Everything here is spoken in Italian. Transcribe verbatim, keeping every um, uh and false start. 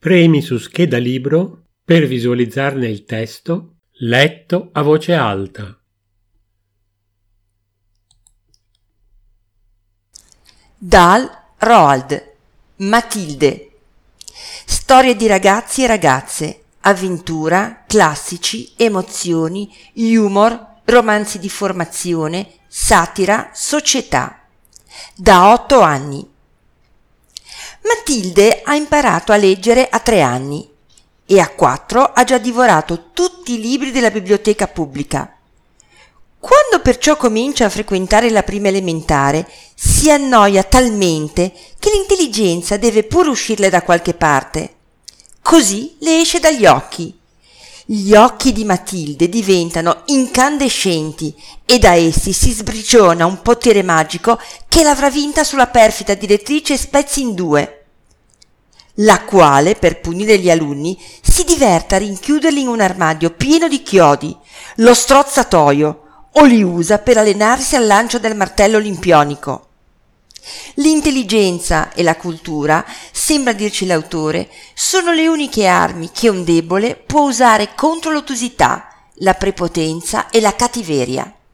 Premi su scheda libro per visualizzarne il testo letto a voce alta. Dahl Roald, Matilde. Storie di ragazzi e ragazze, avventura, classici, emozioni, humor, romanzi di formazione, satira, società. Da otto anni. Matilde ha imparato a leggere a tre anni e a quattro ha già divorato tutti i libri della biblioteca pubblica. Quando perciò comincia a frequentare la prima elementare, si annoia talmente che l'intelligenza deve pur uscirle da qualche parte. Così le esce dagli occhi. Gli occhi di Matilde diventano incandescenti e da essi si sprigiona un potere magico che l'avrà vinta sulla perfida direttrice Spezzi in due, la quale, per punire gli alunni, si diverte a rinchiuderli in un armadio pieno di chiodi, lo strozzatoio, o li usa per allenarsi al lancio del martello olimpionico. L'intelligenza e la cultura, sembra dirci l'autore, sono le uniche armi che un debole può usare contro l'ottusità, la prepotenza e la cattiveria.